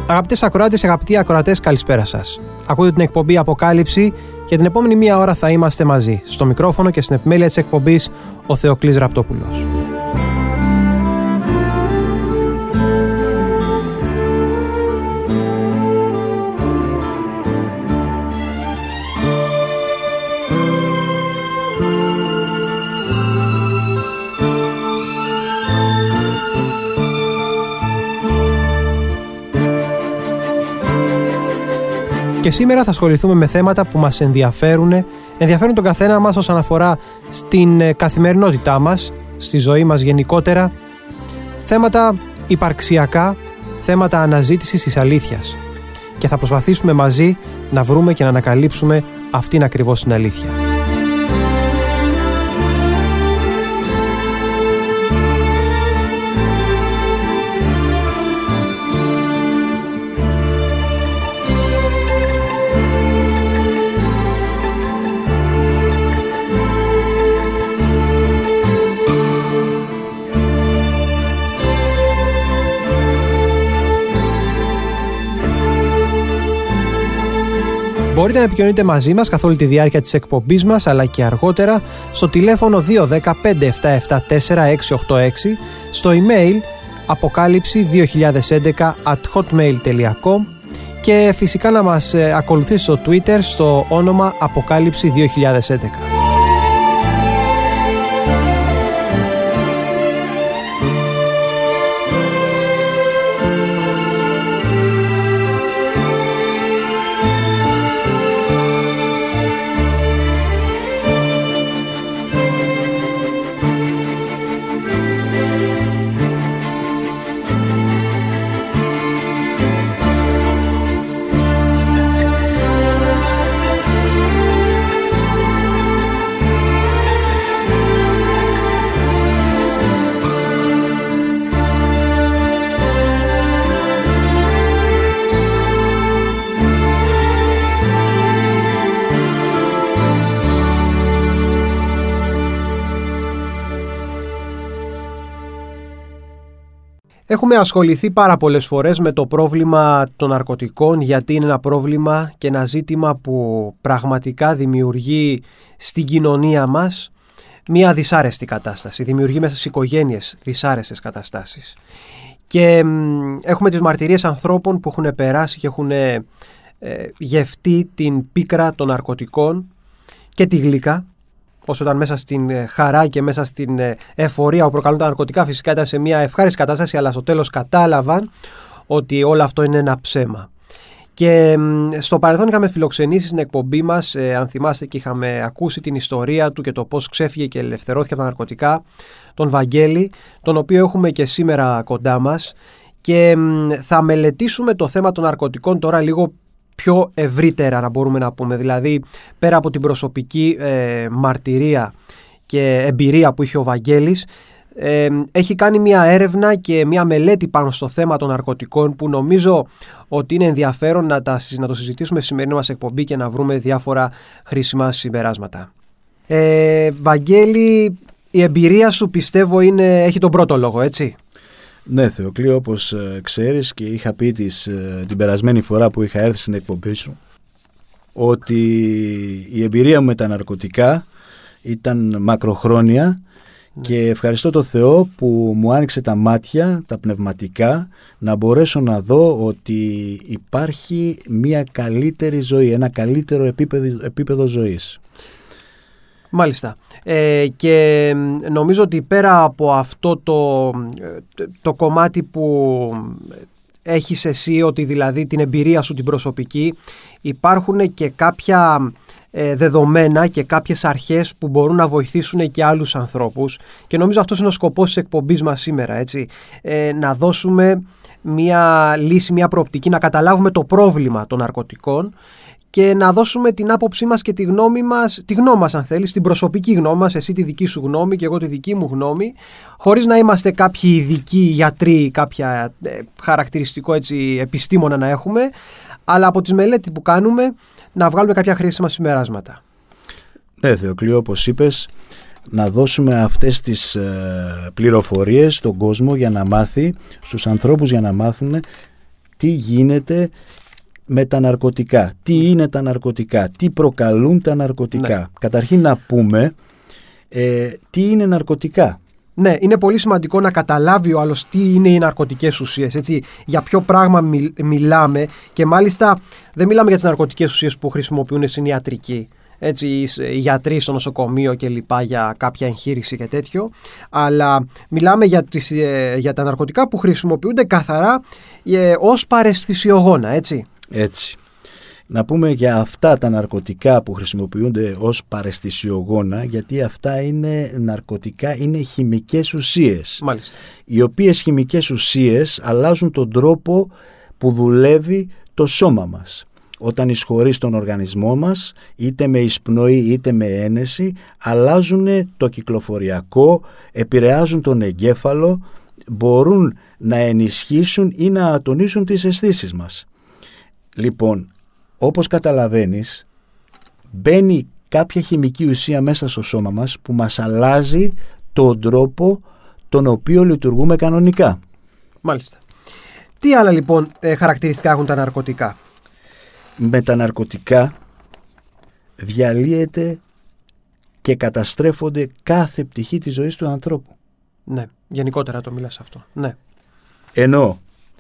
Αγαπητές ακροάτες, αγαπητοί ακροατές, καλησπέρα σας. Ακούτε την εκπομπή Αποκάλυψη και την επόμενη μία ώρα θα είμαστε μαζί. Στο μικρόφωνο και στην επιμέλεια της εκπομπής ο Θεοκλής Ραπτόπουλος. Και σήμερα θα ασχοληθούμε με θέματα που μας ενδιαφέρουν τον καθένα μας όσον αφορά στην καθημερινότητά μας, στη ζωή μας γενικότερα, θέματα υπαρξιακά, θέματα αναζήτησης της αλήθειας. Και θα προσπαθήσουμε μαζί να βρούμε και να ανακαλύψουμε αυτήν ακριβώς την αλήθεια. Μπορείτε να επικοινωνείτε μαζί μας καθ' όλη τη διάρκεια της εκπομπής μας, αλλά και αργότερα στο τηλέφωνο 210-5774-686, στο email αποκάλυψη2011@hotmail.com και φυσικά να μας ακολουθήσετε στο Twitter στο όνομα Αποκάλυψη 2011. Έχουμε ασχοληθεί πάρα πολλές φορές με το πρόβλημα των ναρκωτικών, γιατί είναι ένα πρόβλημα και ένα ζήτημα που πραγματικά δημιουργεί στην κοινωνία μας μια δυσάρεστη κατάσταση. Δημιουργεί μέσα στις οικογένειες δυσάρεστες καταστάσεις. Και έχουμε τις μαρτυρίες ανθρώπων που έχουν περάσει και έχουν γευτεί την πίκρα των ναρκωτικών και τη γλύκα. Όσο ήταν μέσα στην χαρά και μέσα στην εφορία που προκαλούν τα ναρκωτικά, φυσικά ήταν σε μια ευχάριστη κατάσταση, αλλά στο τέλος κατάλαβαν ότι όλο αυτό είναι ένα ψέμα. Και στο παρελθόν είχαμε φιλοξενήσει στην εκπομπή μας, αν θυμάστε, και είχαμε ακούσει την ιστορία του και το πώς ξέφυγε και ελευθερώθηκε από τα ναρκωτικά, τον Βαγγέλη, τον οποίο έχουμε και σήμερα κοντά μας. Και θα μελετήσουμε το θέμα των ναρκωτικών τώρα λίγο πιο ευρύτερα, να μπορούμε να πούμε. Δηλαδή, πέρα από την προσωπική μαρτυρία και εμπειρία που είχε ο Βαγγέλης, έχει κάνει μια έρευνα και μια μελέτη πάνω στο θέμα των ναρκωτικών που νομίζω ότι είναι ενδιαφέρον να το συζητήσουμε στη σημερινή μας εκπομπή και να βρούμε διάφορα χρήσιμα συμπεράσματα. Βαγγέλη, η εμπειρία σου πιστεύω έχει τον πρώτο λόγο, έτσι? Ναι, Θεοκλή, όπως ξέρεις και είχα πει την περασμένη φορά που είχα έρθει στην εκπομπή σου, ότι η εμπειρία μου με τα ναρκωτικά ήταν μακροχρόνια και ευχαριστώ τον Θεό που μου άνοιξε τα μάτια, τα πνευματικά, να μπορέσω να δω ότι υπάρχει μια καλύτερη ζωή, ένα καλύτερο επίπεδο ζωής. Μάλιστα. Και νομίζω ότι πέρα από αυτό το κομμάτι που έχεις εσύ, ότι δηλαδή την εμπειρία σου την προσωπική, υπάρχουν και κάποια δεδομένα και κάποιες αρχές που μπορούν να βοηθήσουν και άλλους ανθρώπους, και νομίζω αυτός είναι ο σκοπός της εκπομπής μας σήμερα, έτσι, να δώσουμε μια λύση, μια προοπτική, να καταλάβουμε το πρόβλημα των ναρκωτικών και να δώσουμε την άποψή μας και τη γνώμη μας αν θέλεις, την προσωπική γνώμη μας, εσύ τη δική σου γνώμη και εγώ τη δική μου γνώμη, χωρίς να είμαστε κάποιοι ειδικοί γιατροί, κάποια χαρακτηριστικό έτσι επιστήμονα να έχουμε, αλλά από τις μελέτες που κάνουμε να βγάλουμε κάποια χρήσιμα συμπεράσματα. Ναι, Θεοκλή, όπως είπες, να δώσουμε αυτές τις πληροφορίες στον κόσμο για να μάθει, στους ανθρώπους για να μάθουν τι γίνεται με τα ναρκωτικά, τι είναι τα ναρκωτικά, τι προκαλούν τα ναρκωτικά. Ναι. Καταρχήν να πούμε τι είναι ναρκωτικά. Ναι, είναι πολύ σημαντικό να καταλάβει ο άλλος τι είναι οι ναρκωτικές ουσίες, έτσι, για ποιο πράγμα μιλάμε, και μάλιστα δεν μιλάμε για τις ναρκωτικές ουσίες που χρησιμοποιούν στην ιατρική, έτσι, οι γιατροί στο νοσοκομείο και λοιπά για κάποια εγχείρηση και τέτοιο, αλλά μιλάμε για τα ναρκωτικά που χρησιμοποιούνται καθαρά ως παραισθησιογόνα, έτσι. Έτσι. Να πούμε για αυτά τα ναρκωτικά που χρησιμοποιούνται ως παραισθησιογόνα, γιατί αυτά είναι ναρκωτικά, είναι χημικές ουσίες. Μάλιστα. Οι οποίες χημικές ουσίες αλλάζουν τον τρόπο που δουλεύει το σώμα μας. Όταν εισχωρεί στον οργανισμό μας, είτε με εισπνοή είτε με ένεση, αλλάζουν το κυκλοφοριακό, επηρεάζουν τον εγκέφαλο, μπορούν να ενισχύσουν ή να ατονίσουν τις αισθήσεις μας. Λοιπόν, όπως καταλαβαίνεις, μπαίνει κάποια χημική ουσία μέσα στο σώμα μας που μας αλλάζει τον τρόπο τον οποίο λειτουργούμε κανονικά. Μάλιστα. Τι άλλα λοιπόν χαρακτηριστικά έχουν τα ναρκωτικά? Με τα ναρκωτικά διαλύεται και καταστρέφονται κάθε πτυχή της ζωής του ανθρώπου. Ναι, γενικότερα το μιλάς αυτό. Ναι. Ενώ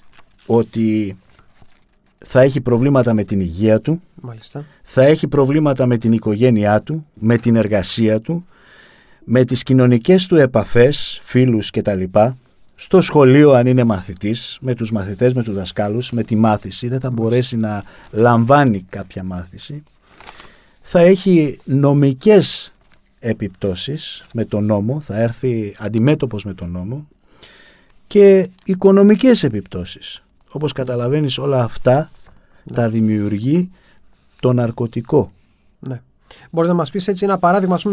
ότι θα έχει προβλήματα με την υγεία του, Μάλιστα. θα έχει προβλήματα με την οικογένειά του, με την εργασία του, με τις κοινωνικές του επαφές, φίλους κτλ. Στο σχολείο αν είναι μαθητής, με τους μαθητές, με τους δασκάλους, με τη μάθηση, δεν θα μπορέσει να λαμβάνει κάποια μάθηση. Θα έχει νομικές επιπτώσεις με τον νόμο, θα έρθει αντιμέτωπος με τον νόμο, και οικονομικές επιπτώσεις. Όπως καταλαβαίνεις, όλα αυτά τα δημιουργεί το ναρκωτικό. Ναι. Μπορείς να μας πεις έτσι ένα παράδειγμα, ας πούμε,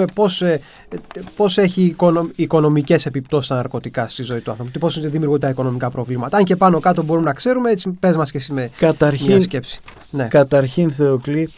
πώς έχει οικονομικές επιπτώσεις τα ναρκωτικά στη ζωή του άνθρωπου, πώς δημιουργούν τα οικονομικά προβλήματα? Αν και πάνω κάτω μπορούμε να ξέρουμε, έτσι πες μας και εσύ με μια σκέψη. Ναι. Καταρχήν, Θεοκλή,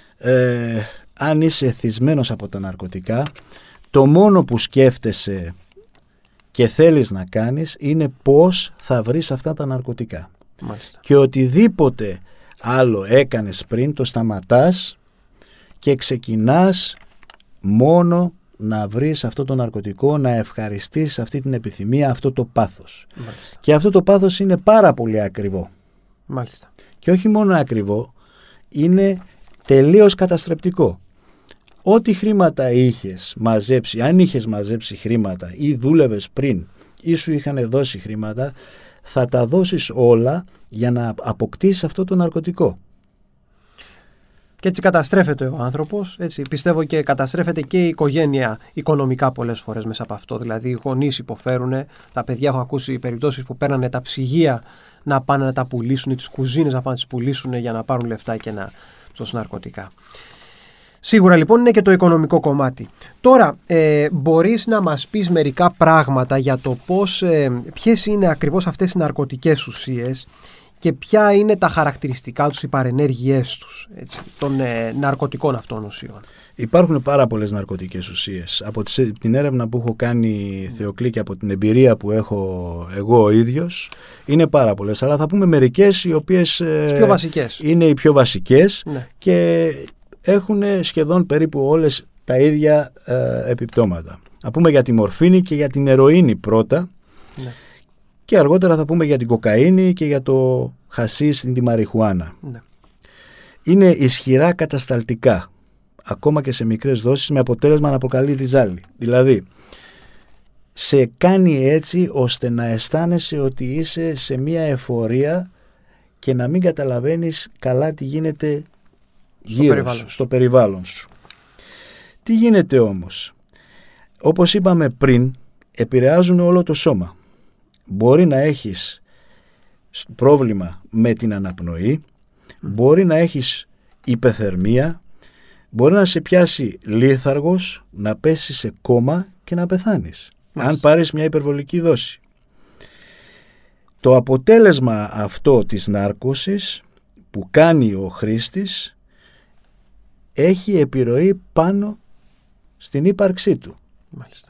αν είσαι εθισμένος από τα ναρκωτικά, το μόνο που σκέφτεσαι και θέλεις να κάνεις είναι πώς θα βρεις αυτά τα ναρκωτικά. Μάλιστα. Και οτιδήποτε άλλο έκανες πριν το σταματάς και ξεκινάς μόνο να βρεις αυτό το ναρκωτικό, να ευχαριστείς αυτή την επιθυμία, αυτό το πάθος. Μάλιστα. Και αυτό το πάθος είναι πάρα πολύ ακριβό. Μάλιστα. Και όχι μόνο ακριβό, είναι τελείως καταστρεπτικό. Ό,τι χρήματα είχες μαζέψει, αν είχες μαζέψει χρήματα ή δούλευες πριν ή σου είχαν δώσει χρήματα, θα τα δώσεις όλα για να αποκτήσεις αυτό το ναρκωτικό. Και έτσι καταστρέφεται ο άνθρωπος, έτσι πιστεύω, και καταστρέφεται και η οικογένεια οικονομικά πολλές φορές μέσα από αυτό. Δηλαδή οι γονείς υποφέρουν, τα παιδιά, έχω ακούσει περιπτώσεις που παίρνανε τα ψυγεία να πάνε να τα πουλήσουν ή τις κουζίνες να πάνε να τις πουλήσουν για να πάρουν λεφτά και να δώσουν ναρκωτικά. Σίγουρα λοιπόν είναι και το οικονομικό κομμάτι. Τώρα μπορείς να μας πεις μερικά πράγματα για το ποιες είναι ακριβώς αυτές οι ναρκωτικές ουσίες και ποια είναι τα χαρακτηριστικά τους, οι παρενέργειές τους, έτσι, των ναρκωτικών αυτών ουσιών? Υπάρχουν πάρα πολλές ναρκωτικές ουσίες. Από την έρευνα που έχω κάνει, Θεοκλή, και από την εμπειρία που έχω εγώ ο ίδιος, είναι πάρα πολλές. Αλλά θα πούμε μερικές οι οποίες πιο βασικές. Είναι οι πιο βασικές, ναι, και έχουν σχεδόν περίπου όλες τα ίδια επιπτώματα. Θα πούμε για τη μορφίνη και για την ερωίνη πρώτα, ναι, και αργότερα θα πούμε για την κοκαίνη και για το χασίς, τη μαριχουάνα. ναι. Είναι ισχυρά κατασταλτικά, ακόμα και σε μικρές δόσεις, με αποτέλεσμα να προκαλεί τη ζάλη. Δηλαδή, σε κάνει έτσι ώστε να αισθάνεσαι ότι είσαι σε μια εφορία και να μην καταλαβαίνεις καλά τι γίνεται στο περιβάλλον σου. Τι γίνεται όμως? Όπως είπαμε πριν, επηρεάζουν όλο το σώμα. Μπορεί να έχεις πρόβλημα με την αναπνοή, μπορεί να έχεις υπεθερμία, μπορεί να σε πιάσει λίθαργος, να πέσεις σε κόμμα και να πεθάνεις, αν πάρεις μια υπερβολική δόση. Το αποτέλεσμα αυτό της νάρκωσης που κάνει ο χρήστης έχει επιρροή πάνω στην ύπαρξή του. Μάλιστα.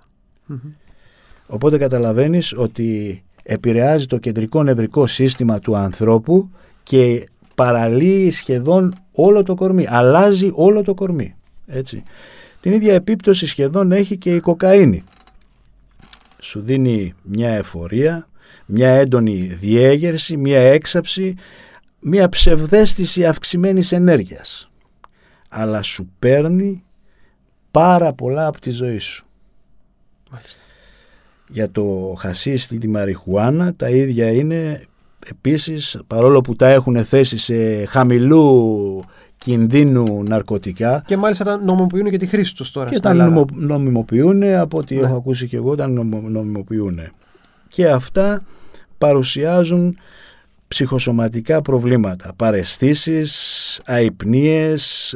Οπότε καταλαβαίνεις ότι επηρεάζει το κεντρικό νευρικό σύστημα του ανθρώπου και παραλύει σχεδόν όλο το κορμί, αλλάζει όλο το κορμί. Έτσι. Την ίδια επίπτωση σχεδόν έχει και η κοκαίνη. Σου δίνει μια εφορία, μια έντονη διέγερση, μια έξαψη, μια ψευδαίσθηση αυξημένης ενέργειας. Αλλά σου παίρνει πάρα πολλά από τη ζωή σου. Μάλιστα. Για το χασίς ή τη μαριχουάνα τα ίδια είναι επίσης, παρόλο που τα έχουν θέσει σε χαμηλού κινδύνου ναρκωτικά. Και μάλιστα τα νομιμοποιούν και τη χρήση τους τώρα. Και τα νομιμοποιούν, από ό,τι έχω ακούσει και εγώ, τα νομιμοποιούν. Και αυτά παρουσιάζουν ψυχοσωματικά προβλήματα, παραισθήσεις, αϊπνίες,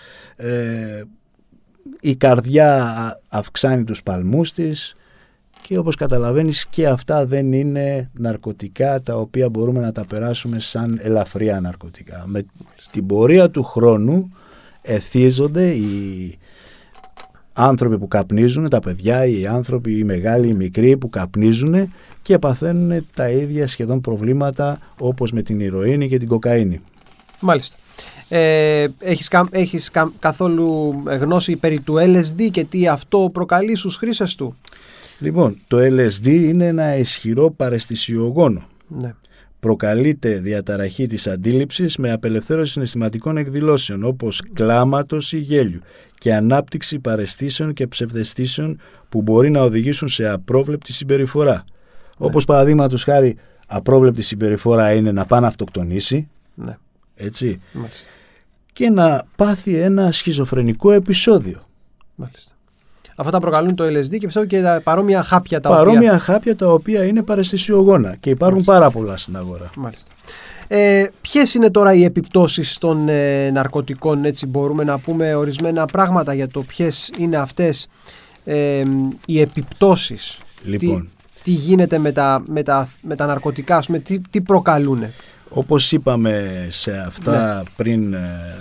η καρδιά αυξάνει τους παλμούς της και όπως καταλαβαίνεις και αυτά δεν είναι ναρκωτικά τα οποία μπορούμε να τα περάσουμε σαν ελαφριά ναρκωτικά. Με την πορεία του χρόνου εθίζονται οι άνθρωποι που καπνίζουν, τα παιδιά, οι άνθρωποι, οι μεγάλοι, οι μικροί που καπνίζουν και παθαίνουν τα ίδια σχεδόν προβλήματα όπως με την ηρωίνη και την κοκαίνη. Μάλιστα. Έχεις καθόλου γνώση περί του LSD και τι αυτό προκαλεί στους χρήστες του? Λοιπόν, το LSD είναι ένα ισχυρό παραισθησιογόνο. Ναι. Προκαλείται διαταραχή της αντίληψης με απελευθέρωση συναισθηματικών εκδηλώσεων όπως κλάματος ή γέλιου και ανάπτυξη παραισθήσεων και ψευδαισθήσεων που μπορεί να οδηγήσουν σε απρόβλεπτη συμπεριφορά. Ναι. Όπως παραδείγματος χάρη, απρόβλεπτη συμπεριφορά είναι να πάει να αυτοκτονήσει. Ναι. Έτσι. Μάλιστα. Και να πάθει ένα σχιζοφρενικό επεισόδιο. Μάλιστα. Αυτά τα προκαλούν το LSD και πιστεύω και τα παρόμοια χάπια χάπια τα οποία είναι παραισθησιογόνα και υπάρχουν Μάλιστα. Πάρα πολλά στην αγορά. Μάλιστα. Ποιες είναι τώρα οι επιπτώσεις των ναρκωτικών, έτσι μπορούμε να πούμε ορισμένα πράγματα για το ποιες είναι αυτές οι επιπτώσεις? Λοιπόν. Τι γίνεται με τα ναρκωτικά, ας πούμε, τι προκαλούν? Όπως είπαμε σε αυτά πριν,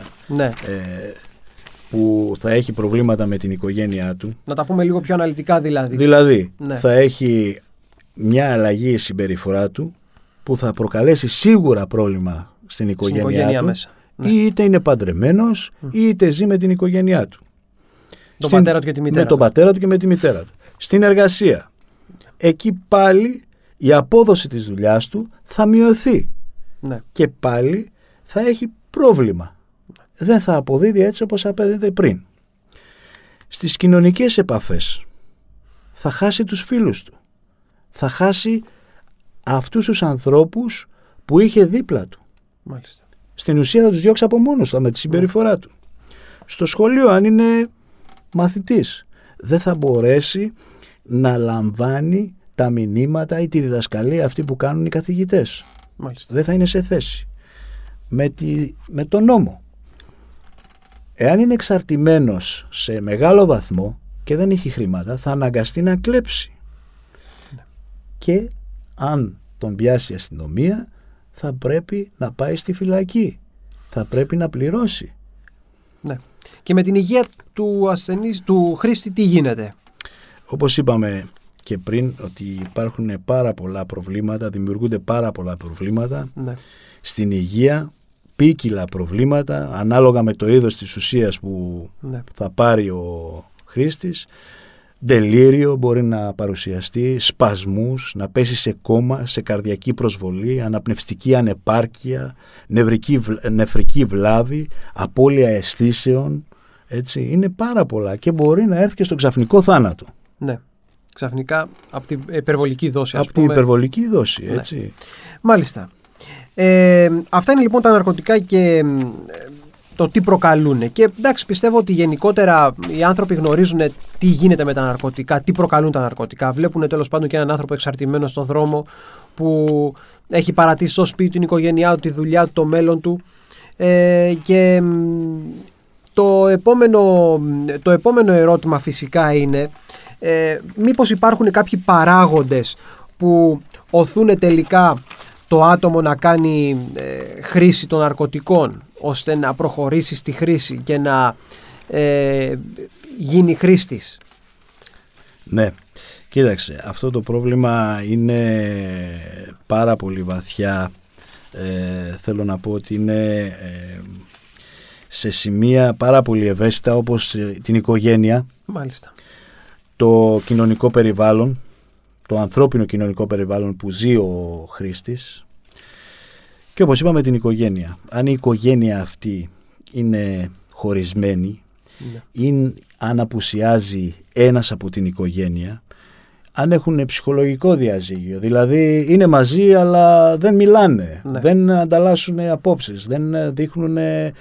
που θα έχει προβλήματα με την οικογένειά του. Να τα πούμε λίγο πιο αναλυτικά δηλαδή. Δηλαδή, θα έχει μια αλλαγή συμπεριφορά του που θα προκαλέσει σίγουρα πρόβλημα στην οικογένειά του. Μέσα. Είτε είναι παντρεμένος, είτε ζει με την οικογένειά του. Πατέρα του και τη μητέρα με τον πατέρα του και με τη μητέρα του. Στην εργασία. Εκεί πάλι η απόδοση της δουλειάς του θα μειωθεί. Ναι. Και πάλι θα έχει πρόβλημα. Δεν θα αποδίδει έτσι όπως απέδιδε πριν. Στις κοινωνικές επαφές θα χάσει τους φίλους του. Θα χάσει αυτούς τους ανθρώπους που είχε δίπλα του. Μάλιστα. Στην ουσία θα τους διώξει από μόνος του με τη συμπεριφορά του. Στο σχολείο, αν είναι μαθητής, δεν θα μπορέσει να λαμβάνει τα μηνύματα ή τη διδασκαλία αυτή που κάνουν οι καθηγητές. Μάλιστα. Δεν θα είναι σε θέση. Με τον νόμο. Εάν είναι εξαρτημένος σε μεγάλο βαθμό και δεν έχει χρήματα, θα αναγκαστεί να κλέψει. Ναι. Και αν τον πιάσει η αστυνομία, θα πρέπει να πάει στη φυλακή. Θα πρέπει να πληρώσει. Ναι. Και με την υγεία του ασθενή, του χρήστη, τι γίνεται? Όπως είπαμε και πριν, ότι υπάρχουν πάρα πολλά προβλήματα, δημιουργούνται πάρα πολλά προβλήματα στην υγεία, ποικίλα προβλήματα, ανάλογα με το είδος της ουσίας που θα πάρει ο χρήστης. Ντελήριο μπορεί να παρουσιαστεί, σπασμούς, να πέσει σε κόμμα, σε καρδιακή προσβολή, αναπνευστική ανεπάρκεια, νεφρική βλάβη, απώλεια αισθήσεων. Έτσι. Είναι πάρα πολλά και μπορεί να έρθει και στον ξαφνικό θάνατο. Ναι. Ξαφνικά από την υπερβολική δόση. Από την υπερβολική δόση, έτσι. Ναι. Μάλιστα. Αυτά είναι λοιπόν τα ναρκωτικά και το τι προκαλούν. Και εντάξει, πιστεύω ότι γενικότερα οι άνθρωποι γνωρίζουν τι γίνεται με τα ναρκωτικά, τι προκαλούν τα ναρκωτικά. Βλέπουν τέλος πάντων και έναν άνθρωπο εξαρτημένο στον δρόμο που έχει παρατήσει το σπίτι, την οικογένειά του, τη δουλειά του, το μέλλον του. Και το επόμενο ερώτημα φυσικά είναι μήπως υπάρχουν κάποιοι παράγοντες που οθούν τελικά το άτομο να κάνει χρήση των ναρκωτικών ώστε να προχωρήσει στη χρήση και να γίνει χρήστης? Ναι, κοίταξε, αυτό το πρόβλημα είναι πάρα πολύ βαθιά θέλω να πω ότι είναι σε σημεία πάρα πολύ ευαίσθητα, όπως την οικογένεια, Μάλιστα. το κοινωνικό περιβάλλον, το ανθρώπινο κοινωνικό περιβάλλον που ζει ο χρήστης, και όπως είπαμε την οικογένεια. Αν η οικογένεια αυτή είναι χωρισμένη, ή αν απουσιάζει ένας από την οικογένεια, αν έχουν ψυχολογικό διαζύγιο, δηλαδή είναι μαζί αλλά δεν μιλάνε, δεν ανταλλάσσουν απόψεις, δεν δείχνουν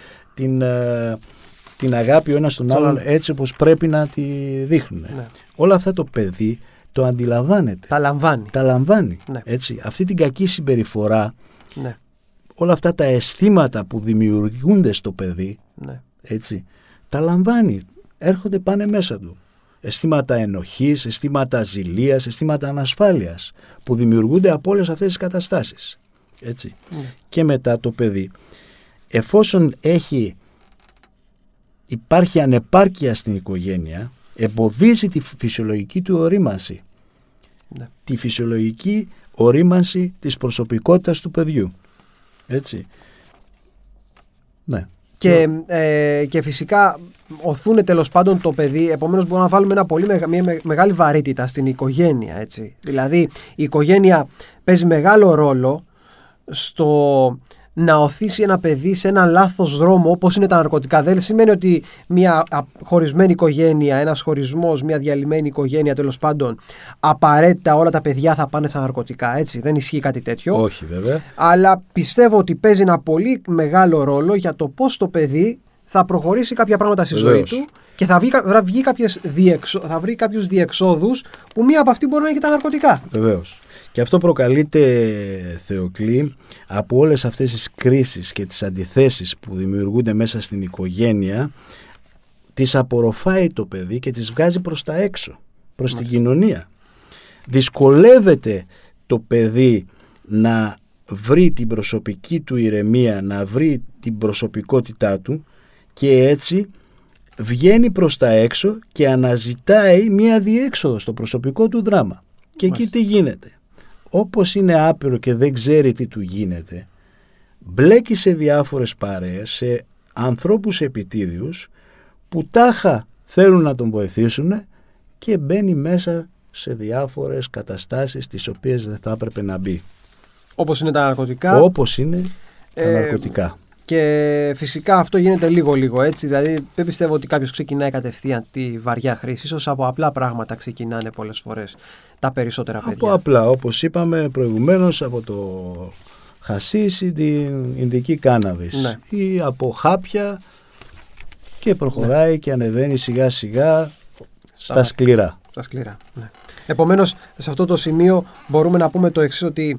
την αγάπη ο ένας στον άλλον έτσι όπως πρέπει να τη δείχνουν. Όλα αυτά το παιδί το αντιλαμβάνεται. Τα λαμβάνει. Έτσι. Αυτή την κακή συμπεριφορά, όλα αυτά τα αισθήματα που δημιουργούνται στο παιδί, έτσι, τα λαμβάνει, έρχονται, πάνε μέσα του. Αισθήματα ενοχής, αισθήματα ζηλίας, αισθήματα ανασφάλειας που δημιουργούνται από όλες αυτές τις καταστάσεις. Έτσι. Και μετά το παιδί, εφόσον υπάρχει ανεπάρκεια στην οικογένεια, εμποδίζει τη φυσιολογική του ορίμανση. Τη φυσιολογική ορίμανση της προσωπικότητας του παιδιού. Έτσι. Ναι. Και φυσικά οθούν τέλος πάντων το παιδί, επομένως μπορούμε να βάλουμε μια μεγάλη βαρύτητα στην οικογένεια. Έτσι. Δηλαδή η οικογένεια παίζει μεγάλο ρόλο στο να οθήσει ένα παιδί σε ένα λάθος δρόμο, όπως είναι τα ναρκωτικά. Δεν σημαίνει ότι μια χωρισμένη οικογένεια, ένας χωρισμός, μια διαλυμένη οικογένεια τέλος πάντων, απαραίτητα όλα τα παιδιά θα πάνε στα ναρκωτικά. Έτσι. Δεν ισχύει κάτι τέτοιο. Όχι βέβαια. Αλλά πιστεύω ότι παίζει ένα πολύ μεγάλο ρόλο για το πώς το παιδί θα προχωρήσει κάποια πράγματα στη ζωή του και θα βρει κάποιους διεξόδους, που μία από αυτή μπορεί να είναι και τα ναρκωτικά. Βεβαίως. Και αυτό προκαλείται, Θεοκλή, από όλες αυτές τις κρίσεις και τις αντιθέσεις που δημιουργούνται μέσα στην οικογένεια. Τις απορροφάει το παιδί και τις βγάζει προς τα έξω, προς την κοινωνία. Δυσκολεύεται το παιδί να βρει την προσωπική του ηρεμία, να βρει την προσωπικότητά του, και έτσι βγαίνει προς τα έξω και αναζητάει μία διέξοδο στο προσωπικό του δράμα. Και εκεί τι γίνεται? Όπως είναι άπειρο και δεν ξέρει τι του γίνεται, μπλέκει σε διάφορες παρέες, σε ανθρώπους επιτίδιους που τάχα θέλουν να τον βοηθήσουν, και μπαίνει μέσα σε διάφορες καταστάσεις τις οποίες δεν θα έπρεπε να μπει. Όπως είναι τα ναρκωτικά. Όπως είναι τα ναρκωτικά. Και φυσικά αυτό γίνεται λίγο-λίγο, έτσι. Δηλαδή δεν πιστεύω ότι κάποιος ξεκινάει κατευθείαν τη βαριά χρήση. Ίσως από απλά πράγματα ξεκινάνε πολλές φορές τα περισσότερα παιδιά. Από απλά, όπως είπαμε προηγουμένως, από το χασίς ή την ινδική κάναβης, ή από χάπια, και προχωράει και ανεβαίνει σιγά σιγά στα σκληρά. Στα σκληρά, ναι. Επομένως, σε αυτό το σημείο μπορούμε να πούμε το εξής, ότι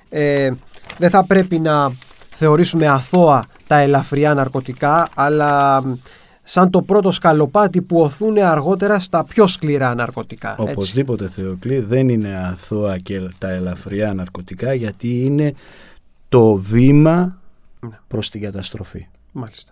δεν θα πρέπει να θεωρήσουμε αθώα τα ελαφριά ναρκωτικά, αλλά σαν το πρώτο σκαλοπάτι που οθούν αργότερα στα πιο σκληρά ναρκωτικά. Οπωσδήποτε, Θεοκλή, δεν είναι αθώα και τα ελαφριά ναρκωτικά, γιατί είναι το βήμα προς την καταστροφή. Μάλιστα.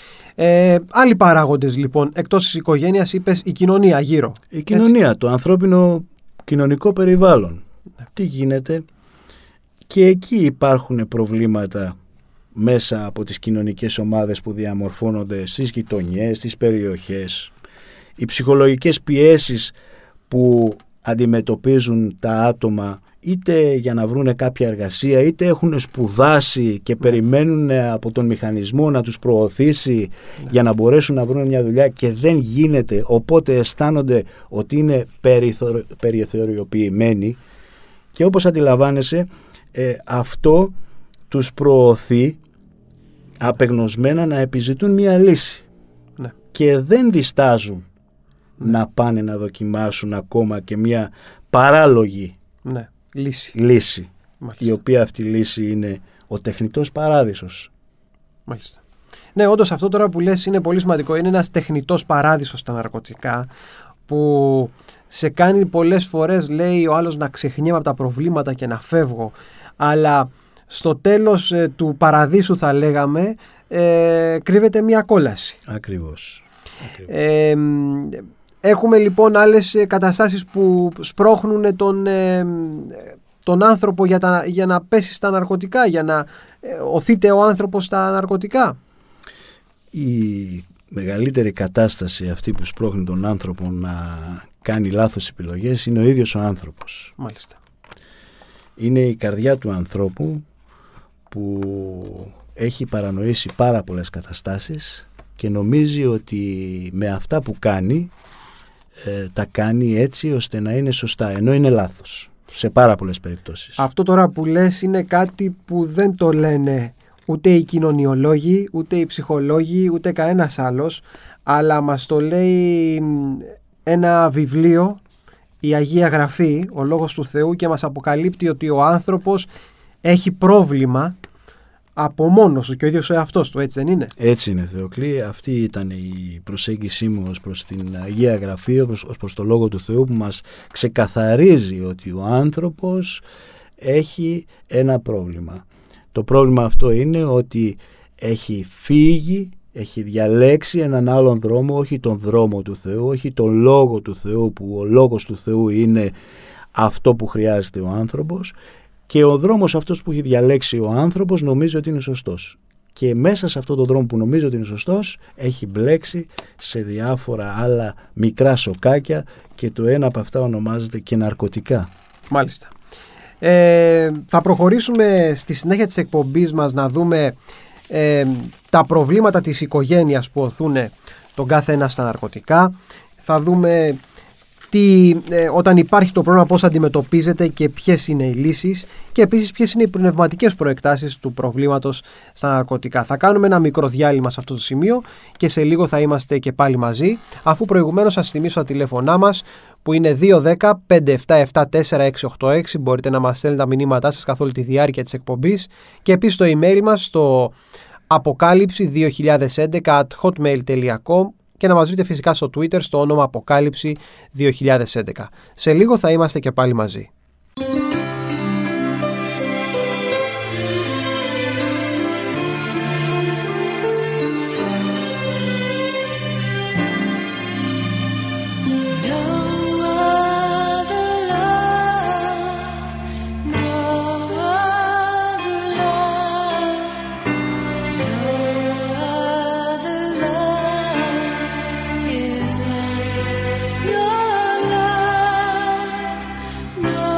Άλλοι παράγοντες λοιπόν, εκτός της οικογένειας, είπες η κοινωνία γύρω. Η κοινωνία, το ανθρώπινο κοινωνικό περιβάλλον. Τι γίνεται? Και εκεί υπάρχουν προβλήματα μέσα από τις κοινωνικές ομάδες που διαμορφώνονται στις γειτονιές, στις περιοχές. Οι ψυχολογικές πιέσεις που αντιμετωπίζουν τα άτομα, είτε για να βρουν κάποια εργασία, είτε έχουν σπουδάσει και περιμένουν από τον μηχανισμό να τους προωθήσει για να μπορέσουν να βρουν μια δουλειά, και δεν γίνεται, οπότε αισθάνονται ότι είναι περιθωριοποιημένοι, και όπως αντιλαμβάνεσαι, αυτό τους προωθεί απεγνωσμένα να επιζητούν μια λύση, και δεν διστάζουν να πάνε να δοκιμάσουν ακόμα και μια παράλογη λύση, η οποία αυτή λύση είναι ο τεχνητός παράδεισος. Μάλιστα. Ναι, όντως αυτό τώρα που λες είναι πολύ σημαντικό. Είναι ένας τεχνητός παράδεισος στα ναρκωτικά, που σε κάνει πολλές φορές, λέει ο άλλος, να ξεχνιέμαι από τα προβλήματα και να φεύγω, αλλά στο τέλος του παραδείσου, θα λέγαμε, κρύβεται μια κόλαση. Ακριβώς. Έχουμε λοιπόν άλλες καταστάσεις που σπρώχνουν τον άνθρωπο για να πέσει στα ναρκωτικά, για να οθείται ο άνθρωπος στα ναρκωτικά? Η μεγαλύτερη κατάσταση αυτή που σπρώχνει τον άνθρωπο να κάνει λάθος επιλογές είναι ο ίδιος ο άνθρωπος. Μάλιστα. Είναι η καρδιά του ανθρώπου που έχει παρανοήσει πάρα πολλές καταστάσεις και νομίζει ότι με αυτά που κάνει τα κάνει έτσι ώστε να είναι σωστά, ενώ είναι λάθος σε πάρα πολλές περιπτώσεις. Αυτό τώρα που λες είναι κάτι που δεν το λένε ούτε οι κοινωνιολόγοι, ούτε οι ψυχολόγοι, ούτε κανένας άλλος, αλλά μας το λέει ένα βιβλίο, η Αγία Γραφή, ο Λόγος του Θεού, και μας αποκαλύπτει ότι ο άνθρωπος έχει πρόβλημα από μόνος του και ο ίδιος ο εαυτός του, έτσι δεν είναι? Έτσι είναι, Θεοκλή. Αυτή ήταν η προσέγγιση μου ως προς την Αγία Γραφή, ως προς το Λόγο του Θεού, που μας ξεκαθαρίζει ότι ο άνθρωπος έχει ένα πρόβλημα. Το πρόβλημα αυτό είναι ότι έχει φύγει, έχει διαλέξει έναν άλλον δρόμο, όχι τον δρόμο του Θεού, όχι τον Λόγο του Θεού, που ο Λόγος του Θεού είναι αυτό που χρειάζεται ο άνθρωπος, και ο δρόμος αυτός που έχει διαλέξει ο άνθρωπος νομίζει ότι είναι σωστός. Και μέσα σε αυτόν τον δρόμο που νομίζει ότι είναι σωστός έχει μπλέξει σε διάφορα άλλα μικρά σοκάκια, και το ένα από αυτά ονομάζεται και ναρκωτικά. Μάλιστα. Θα προχωρήσουμε στη συνέχεια της εκπομπής μας να δούμε τα προβλήματα της οικογένειας που οθούν τον κάθε ένα στα ναρκωτικά. Θα δούμε όταν υπάρχει το πρόβλημα, πώς αντιμετωπίζεται και ποιες είναι οι λύσεις, και επίσης ποιες είναι οι πνευματικές προεκτάσεις του προβλήματος στα ναρκωτικά. Θα κάνουμε ένα μικρό διάλειμμα σε αυτό το σημείο και σε λίγο θα είμαστε και πάλι μαζί, αφού προηγουμένως σας θυμίσω τα τηλέφωνά μας που είναι 210-5774-686. Μπορείτε να μας στέλνετε τα μηνύματά σας καθ' όλη τη διάρκεια της εκπομπής, και επίσης το email μας στο apokάλυψη2011@hotmail.com, και να μας βρείτε φυσικά στο Twitter στο όνομα Αποκάλυψη 2011. Σε λίγο θα είμαστε και πάλι μαζί. No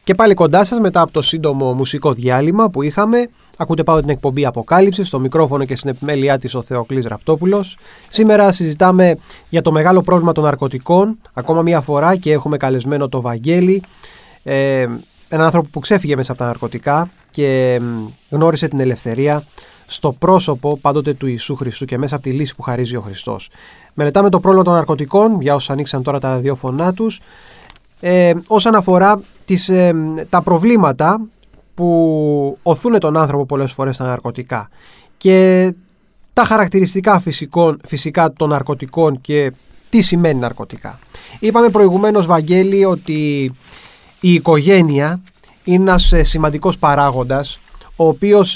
Και πάλι κοντά σας μετά από το σύντομο μουσικό διάλειμμα που είχαμε. Ακούτε πάντα την εκπομπή Αποκάλυψη, στο μικρόφωνο και στην επιμέλειά της ο Θεοκλής Ραπτόπουλος. Σήμερα συζητάμε για το μεγάλο πρόβλημα των ναρκωτικών, ακόμα μία φορά, και έχουμε καλεσμένο το Βαγγέλη, έναν άνθρωπο που ξέφυγε μέσα από τα ναρκωτικά και γνώρισε την ελευθερία στο πρόσωπο πάντοτε του Ιησού Χριστού και μέσα από τη λύση που χαρίζει ο Χριστός. Μελετάμε το πρόβλημα των ναρκωτικών, για όσους ανοίξαν τώρα τα ραδιόφωνά τους, όσον αφορά τα προβλήματα που οθούν τον άνθρωπο πολλές φορές στα ναρκωτικά και τα χαρακτηριστικά φυσικά των ναρκωτικών και τι σημαίνει ναρκωτικά. Είπαμε προηγουμένως, Βαγγέλη, ότι η οικογένεια είναι ένας σημαντικός παράγοντας, ο οποίος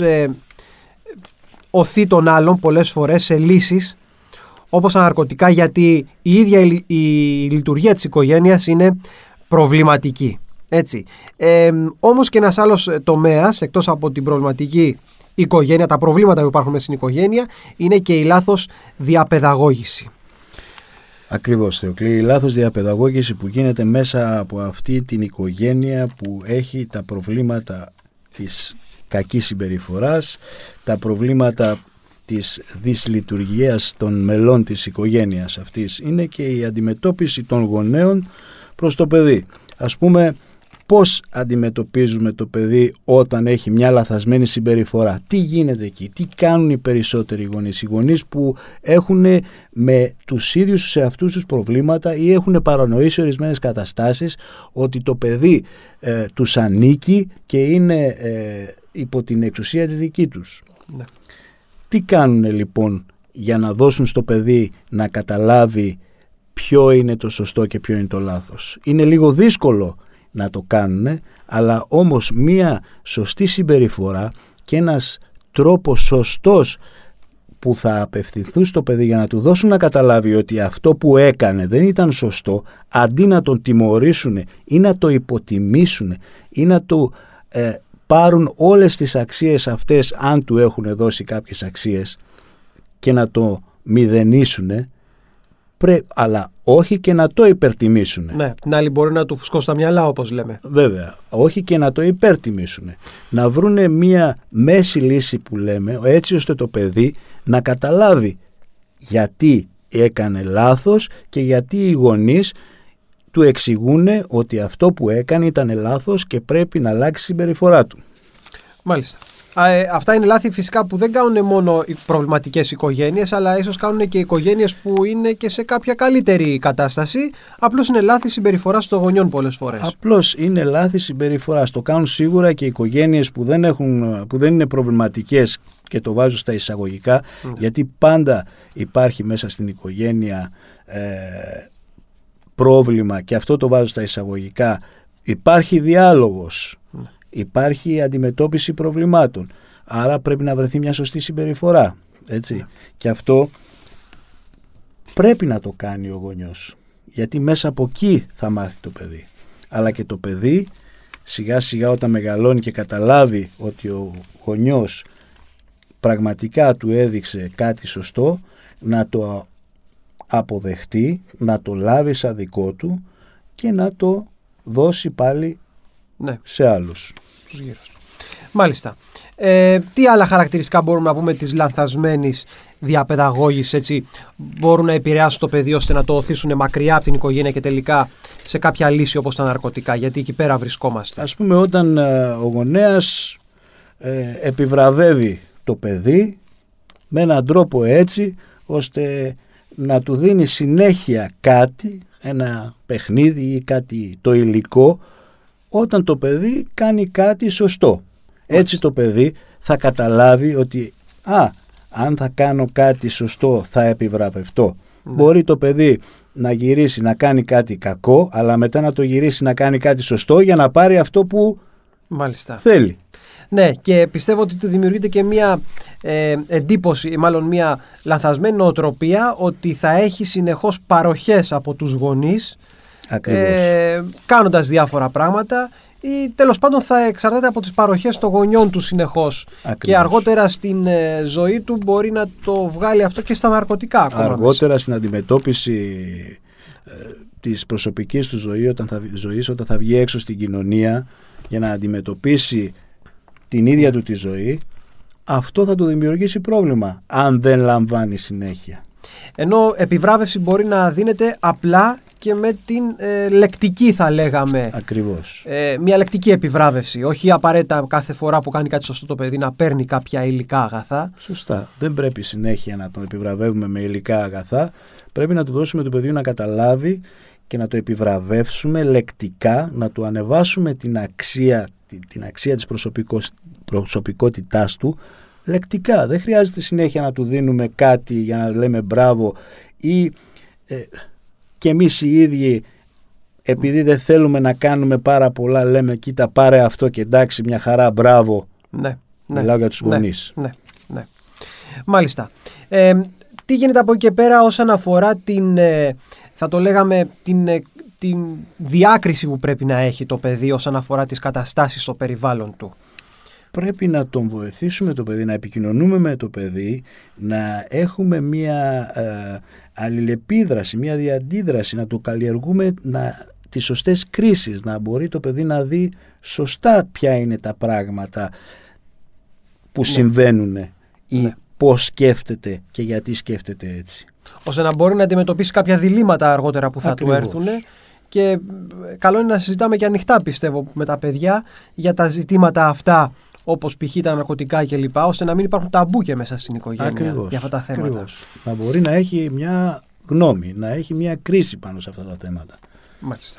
οθεί τον άλλον πολλές φορές σε λύσεις όπως τα ναρκωτικά, γιατί η ίδια η λειτουργία της οικογένειας είναι προβληματική. Έτσι. Όμως και ένας άλλος τομέας, εκτός από την προβληματική οικογένεια, τα προβλήματα που υπάρχουν στην οικογένεια, είναι και η λάθος διαπαιδαγώγηση. Ακριβώς, Θεοκλή, η λάθος διαπαιδαγώγηση που γίνεται μέσα από αυτή την οικογένεια που έχει τα προβλήματα της κακής συμπεριφοράς, τα προβλήματα της δυσλειτουργίας των μελών της οικογένειας αυτής, είναι και η αντιμετώπιση των γονέων προς το παιδί. Ας πούμε, πώς αντιμετωπίζουμε το παιδί όταν έχει μια λαθασμένη συμπεριφορά? Τι γίνεται εκεί? Τι κάνουν οι περισσότεροι γονείς? Οι γονείς που έχουν με τους ίδιους σε αυτούς τους προβλήματα ή έχουν παρανοήσει ορισμένες καταστάσεις ότι το παιδί τους ανήκει και είναι υπό την εξουσία της δική τους. Ναι. Τι κάνουν λοιπόν για να δώσουν στο παιδί να καταλάβει ποιο είναι το σωστό και ποιο είναι το λάθος? Είναι λίγο δύσκολο να το κάνουν, αλλά όμως μία σωστή συμπεριφορά και ένας τρόπος σωστός που θα απευθυνθούν στο παιδί για να του δώσουν να καταλάβει ότι αυτό που έκανε δεν ήταν σωστό, αντί να τον τιμωρήσουν ή να το υποτιμήσουν ή να του πάρουν όλες τις αξίες αυτές, αν του έχουν δώσει κάποιες αξίες, και να το μηδενίσουν, αλλά όχι και να το υπερτιμήσουν. Ναι, την άλλη μπορεί να του φουσκώσει τα μυαλά, όπως λέμε. Βέβαια, όχι και να το υπερτιμήσουν. Να βρούνε μία μέση λύση που λέμε, έτσι ώστε το παιδί να καταλάβει γιατί έκανε λάθος και γιατί οι γονείς του εξηγούν ότι αυτό που έκανε ήταν λάθος και πρέπει να αλλάξει η συμπεριφορά του. Μάλιστα. Αυτά είναι λάθη φυσικά που δεν κάνουν μόνο οι προβληματικές οικογένειες, αλλά ίσως κάνουν και οικογένειες που είναι και σε κάποια καλύτερη κατάσταση. Απλώς είναι λάθη συμπεριφοράς των γονιών πολλές φορές. Απλώς είναι λάθη συμπεριφοράς. Το κάνουν σίγουρα και οικογένειες που δεν είναι προβληματικές, και το βάζω στα εισαγωγικά, γιατί πάντα υπάρχει μέσα στην οικογένεια πρόβλημα, και αυτό το βάζω στα εισαγωγικά. Υπάρχει διάλογος. Υπάρχει αντιμετώπιση προβλημάτων. Άρα πρέπει να βρεθεί μια σωστή συμπεριφορά. Έτσι. Και αυτό πρέπει να το κάνει ο γονιός. Γιατί μέσα από εκεί θα μάθει το παιδί. Αλλά και το παιδί σιγά σιγά, όταν μεγαλώνει και καταλάβει ότι ο γονιός πραγματικά του έδειξε κάτι σωστό, να το αποδεχτεί, να το λάβει σαν δικό του και να το δώσει πάλι σε άλλους. Μάλιστα. Τι άλλα χαρακτηριστικά μπορούμε να πούμε της λανθασμένης διαπαιδαγώγησης, έτσι, μπορούν να επηρεάσουν το παιδί ώστε να το οθήσουν μακριά από την οικογένεια και τελικά σε κάποια λύση όπως τα ναρκωτικά? Γιατί εκεί πέρα βρισκόμαστε. Ας πούμε, όταν ο γονέας επιβραβεύει το παιδί με έναν τρόπο έτσι ώστε να του δίνει συνέχεια κάτι, ένα παιχνίδι ή κάτι το υλικό, όταν το παιδί κάνει κάτι σωστό. Έτσι το παιδί θα καταλάβει ότι αν θα κάνω κάτι σωστό θα επιβραβευτώ. Μπορεί το παιδί να γυρίσει να κάνει κάτι κακό, αλλά μετά να το γυρίσει να κάνει κάτι σωστό για να πάρει αυτό που θέλει. Ναι, και πιστεύω ότι του δημιουργείται και μια εντύπωση, μάλλον μια λανθασμένη νοοτροπία, ότι θα έχει συνεχώς παροχές από τους γονείς, κάνοντας διάφορα πράγματα, ή τέλος πάντων θα εξαρτάται από τις παροχές των γονιών του συνεχώς. Και αργότερα στην ζωή του μπορεί να το βγάλει αυτό και στα ναρκωτικά. Αργότερα στην αντιμετώπιση της προσωπικής του ζωής, όταν θα βγει έξω στην κοινωνία, για να αντιμετωπίσει την ίδια του τη ζωή, αυτό θα του δημιουργήσει πρόβλημα αν δεν λαμβάνει συνέχεια. Ενώ επιβράβευση μπορεί να δίνεται απλά και με την λεκτική, θα λέγαμε. Ακριβώς. Μια λεκτική επιβράβευση. Όχι απαραίτητα κάθε φορά που κάνει κάτι σωστό το παιδί να παίρνει κάποια υλικά αγαθά. Σωστά. Δεν πρέπει συνέχεια να τον επιβραβεύουμε με υλικά αγαθά. Πρέπει να του δώσουμε το παιδί να καταλάβει και να το επιβραβεύσουμε λεκτικά, να του ανεβάσουμε την αξία της προσωπικότητάς του λεκτικά. Δεν χρειάζεται συνέχεια να του δίνουμε κάτι για να λέμε μπράβο ή και εμείς οι ίδιοι, επειδή δεν θέλουμε να κάνουμε πάρα πολλά, λέμε κοίτα πάρε αυτό και εντάξει μια χαρά μπράβο. Ναι. Μιλάω για τους γονείς. Ναι. Μάλιστα. Τι γίνεται από εκεί και πέρα όσον αφορά θα το λέγαμε την διάκριση που πρέπει να έχει το παιδί όσον αφορά τις καταστάσεις στο περιβάλλον του? Πρέπει να τον βοηθήσουμε το παιδί, να επικοινωνούμε με το παιδί, να έχουμε μια αλληλεπίδραση, μια διαντίδραση, να το καλλιεργούμε τις σωστές κρίσεις, να μπορεί το παιδί να δει σωστά ποια είναι τα πράγματα που συμβαίνουν ή πώς σκέφτεται και γιατί σκέφτεται έτσι. Ώστε να μπορεί να αντιμετωπίσει κάποια διλήμματα αργότερα που θα του έρθουν. Και καλό είναι να συζητάμε και ανοιχτά, πιστεύω, με τα παιδιά για τα ζητήματα αυτά, όπως π.χ. τα ναρκωτικά κλπ., ώστε να μην υπάρχουν ταμπού και μέσα στην οικογένεια για αυτά τα θέματα. Ακριβώς. Να μπορεί να έχει μια γνώμη, να έχει μια κρίση πάνω σε αυτά τα θέματα. Μάλιστα.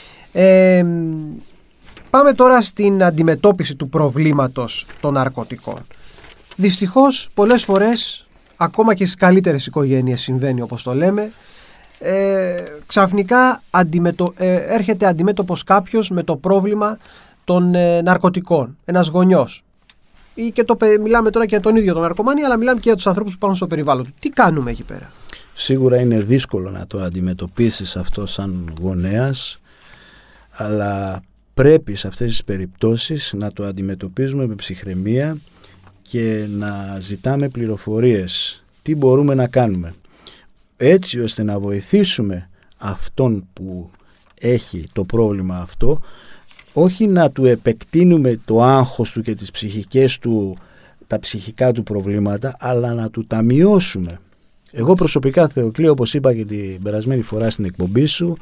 Πάμε τώρα στην αντιμετώπιση του προβλήματος των ναρκωτικών. Δυστυχώς, πολλές φορές, ακόμα και στις καλύτερες οικογένειες συμβαίνει, όπως το λέμε, ξαφνικά έρχεται αντιμέτωπος κάποιος με το πρόβλημα των ναρκωτικών, ένας γονιός, ή και μιλάμε τώρα και για τον ίδιο τον ναρκωμάνη, αλλά μιλάμε και για τους ανθρώπους που υπάρχουν στο περιβάλλον του. Τι κάνουμε εκεί πέρα? Σίγουρα είναι δύσκολο να το αντιμετωπίσεις αυτό σαν γονέας, αλλά πρέπει σε αυτές τις περιπτώσεις να το αντιμετωπίζουμε με ψυχραιμία και να ζητάμε πληροφορίες. Τι μπορούμε να κάνουμε έτσι ώστε να βοηθήσουμε αυτόν που έχει το πρόβλημα αυτό, όχι να του επεκτείνουμε το άγχος του και τις ψυχικές του, τα ψυχικά του προβλήματα, αλλά να του τα μειώσουμε. Εγώ προσωπικά, Θεοκλή, όπως είπα και την περασμένη φορά στην εκπομπή σου,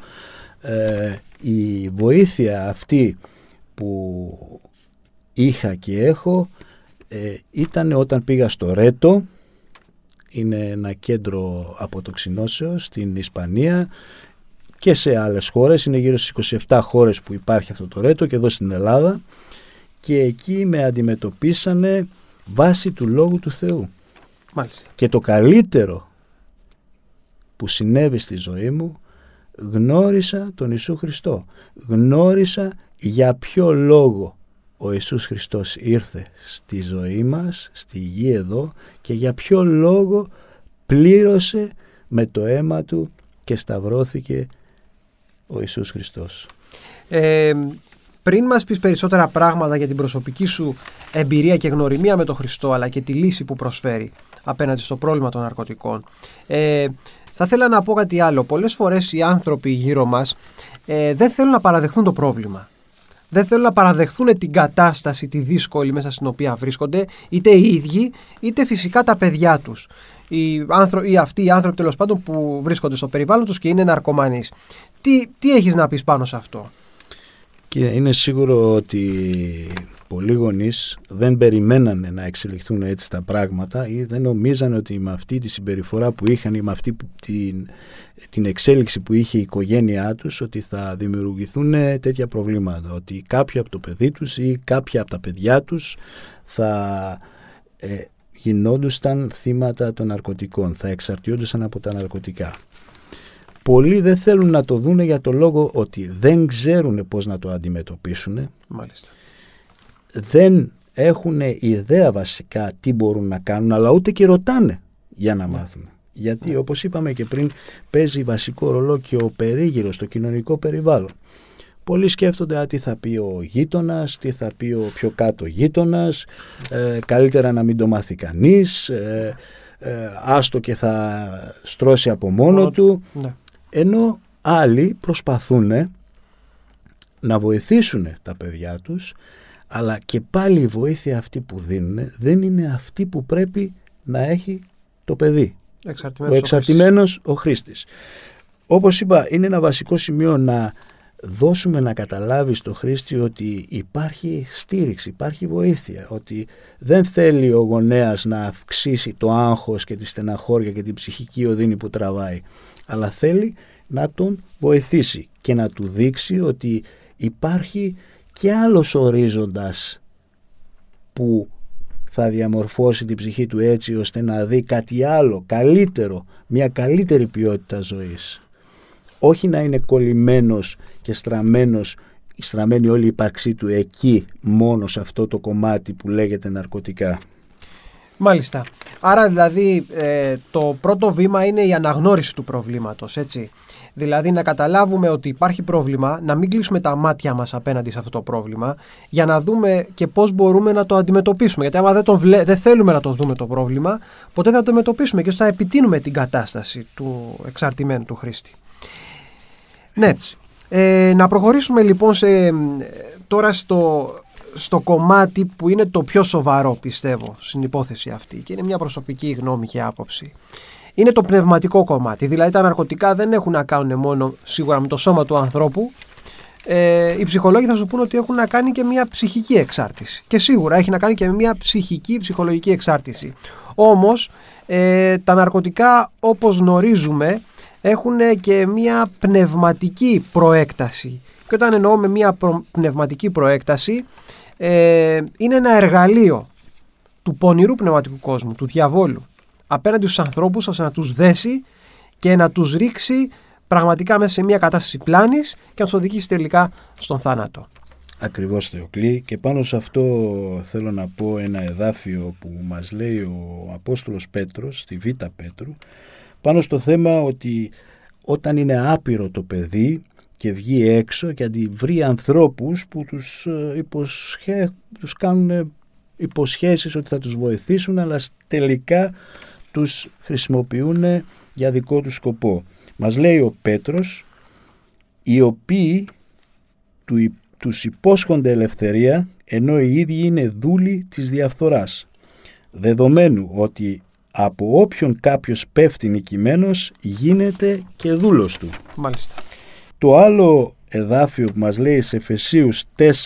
η βοήθεια αυτή που είχα και έχω ήταν όταν πήγα στο Ρέτο. Είναι ένα κέντρο αποτοξινώσεως στην Ισπανία και σε άλλες χώρες. Είναι γύρω στις 27 χώρες που υπάρχει αυτό το Ρέτο και εδώ στην Ελλάδα, και εκεί με αντιμετωπίσανε βάσει του Λόγου του Θεού. Μάλιστα. Και το καλύτερο που συνέβη στη ζωή μου, γνώρισα τον Ιησού Χριστό. Γνώρισα για ποιο λόγο ο Ιησούς Χριστός ήρθε στη ζωή μας, στη γη εδώ, και για ποιο λόγο πλήρωσε με το αίμα του και σταυρώθηκε ο Ιησούς Χριστός. Πριν μας πεις περισσότερα πράγματα για την προσωπική σου εμπειρία και γνωριμία με τον Χριστό, αλλά και τη λύση που προσφέρει απέναντι στο πρόβλημα των ναρκωτικών, θα ήθελα να πω κάτι άλλο. Πολλές φορές οι άνθρωποι γύρω μας δεν θέλουν να παραδεχθούν το πρόβλημα. Δεν θέλουν να παραδεχθούν την κατάσταση, τη δύσκολη μέσα στην οποία βρίσκονται, είτε οι ίδιοι, είτε φυσικά τα παιδιά τους. Αυτοί οι άνθρωποι, τέλος πάντων, που βρίσκονται στο περιβάλλον τους και είναι ναρκωμανείς. Τι έχεις να πεις πάνω σε αυτό? Και είναι σίγουρο ότι πολλοί γονείς δεν περιμένανε να εξελιχθούν έτσι τα πράγματα ή δεν νομίζανε ότι με αυτή τη συμπεριφορά που είχαν ή με αυτή την εξέλιξη που είχε η οικογένειά τους ότι θα δημιουργηθούν τέτοια προβλήματα, ότι κάποιο από το παιδί τους ή κάποια από τα παιδιά τους θα γινόντουσαν θύματα των ναρκωτικών, θα εξαρτιόντουσαν από τα ναρκωτικά. Πολλοί δεν θέλουν να το δούνε για το λόγο ότι δεν ξέρουν πώς να το αντιμετωπίσουν. Μάλιστα. Δεν έχουν ιδέα βασικά τι μπορούν να κάνουν, αλλά ούτε και ρωτάνε για να μάθουν. Γιατί όπως είπαμε και πριν, παίζει βασικό ρόλο και ο περίγυρος, το κοινωνικό περιβάλλον. Πολλοί σκέφτονται τι θα πει ο γείτονας, τι θα πει ο πιο κάτω γείτονας, καλύτερα να μην το μάθει κανείς, άστο και θα στρώσει από μόνο του. Ναι. Ενώ άλλοι προσπαθούν να βοηθήσουν τα παιδιά τους, αλλά και πάλι η βοήθεια αυτή που δίνουν δεν είναι αυτή που πρέπει να έχει το παιδί. Ο εξαρτημένος ο χρήστης. Όπως είπα, είναι ένα βασικό σημείο να δώσουμε να καταλάβει στο χρήστη ότι υπάρχει στήριξη, υπάρχει βοήθεια, ότι δεν θέλει ο γονέας να αυξήσει το άγχος και τη στεναχώρια και την ψυχική οδύνη που τραβάει, αλλά θέλει να τον βοηθήσει και να του δείξει ότι υπάρχει και άλλος ορίζοντας που θα διαμορφώσει την ψυχή του έτσι ώστε να δει κάτι άλλο, καλύτερο, μια καλύτερη ποιότητα ζωής. Όχι να είναι κολλημένος και στραμμένη όλη η ύπαρξή του εκεί, μόνο σε αυτό το κομμάτι που λέγεται ναρκωτικά. Μάλιστα. Άρα δηλαδή το πρώτο βήμα είναι η αναγνώριση του προβλήματος, έτσι. Δηλαδή να καταλάβουμε ότι υπάρχει πρόβλημα, να μην κλείσουμε τα μάτια μας απέναντι σε αυτό το πρόβλημα, για να δούμε και πώς μπορούμε να το αντιμετωπίσουμε. Γιατί άμα δεν θέλουμε να το δούμε το πρόβλημα, ποτέ δεν θα το αντιμετωπίσουμε και θα επιτείνουμε την κατάσταση του εξαρτημένου του χρήστη. Ναι. Να προχωρήσουμε λοιπόν τώρα στο κομμάτι που είναι το πιο σοβαρό, πιστεύω, στην υπόθεση αυτή, και είναι μια προσωπική γνώμη και άποψη. Είναι το πνευματικό κομμάτι. Δηλαδή τα ναρκωτικά δεν έχουν να κάνουν μόνο σίγουρα με το σώμα του ανθρώπου. Οι ψυχολόγοι θα σου πούνε ότι έχουν να κάνει και μια ψυχική εξάρτηση. Και σίγουρα έχει να κάνει και με μια ψυχολογική εξάρτηση. Όμως τα ναρκωτικά, όπως γνωρίζουμε, έχουν και μια πνευματική προέκταση. Και όταν εννοώ με μια πνευματική προέκταση, είναι ένα εργαλείο του πονηρού πνευματικού κόσμου, του διαβόλου, απέναντι στους ανθρώπους, ώστε να τους δέσει και να τους ρίξει πραγματικά μέσα σε μια κατάσταση πλάνης και να τους οδηγήσει τελικά στον θάνατο. Ακριβώς, Θεοκλή, και πάνω σε αυτό θέλω να πω ένα εδάφιο που μας λέει ο Απόστολος Πέτρος στη Β' Πέτρου, πάνω στο θέμα ότι όταν είναι άπειρο το παιδί και βγει έξω και αντιβρει ανθρώπους που τους κάνουν υποσχέσεις ότι θα τους βοηθήσουν, αλλά τελικά τους χρησιμοποιούν για δικό τους σκοπό. Μας λέει ο Πέτρος, οι οποίοι τους υπόσχονται ελευθερία, ενώ οι ίδιοι είναι δούλοι της διαφθοράς, δεδομένου ότι από όποιον κάποιος πέφτει νικημένος γίνεται και δούλος του. Μάλιστα. Το άλλο εδάφιο που μας λέει σε Εφεσίους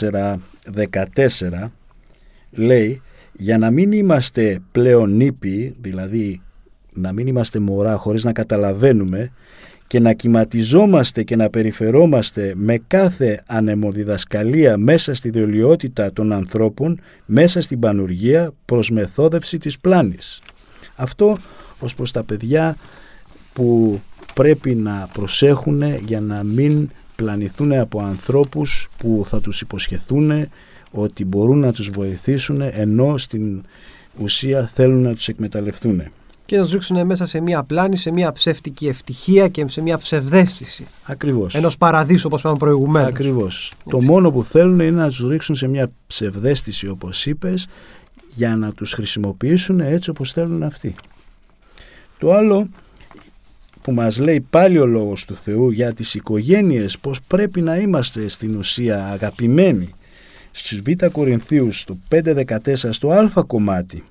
4:14 λέει, για να μην είμαστε πλέον νήπιοι, δηλαδή να μην είμαστε μωρά χωρίς να καταλαβαίνουμε, και να κυματιζόμαστε και να περιφερόμαστε με κάθε ανεμοδιδασκαλία μέσα στη διολιότητα των ανθρώπων, μέσα στην πανουργία προς μεθόδευση της πλάνης. Αυτό ως προς τα παιδιά που πρέπει να προσέχουν για να μην πλανηθούν από ανθρώπους που θα τους υποσχεθούν ότι μπορούν να τους βοηθήσουν, ενώ στην ουσία θέλουν να τους εκμεταλλευτούν. Και να τους ρίξουν μέσα σε μια πλάνη, σε μια ψεύτικη ευτυχία και σε μια ψευδαίσθηση. Ακριβώς. Ενός παραδείσου, όπως είπαμε προηγουμένως. Ακριβώς. Το μόνο που θέλουν είναι να τους ρίξουν σε μια ψευδαίσθηση, όπως είπες, για να τους χρησιμοποιήσουν έτσι όπως θέλουν αυτοί. Το άλλο που μας λέει πάλι ο Λόγος του Θεού για τις οικογένειες, πως πρέπει να είμαστε στην ουσία αγαπημένοι, στις Β' Κορινθίους στο 5:14 στο α κομμάτι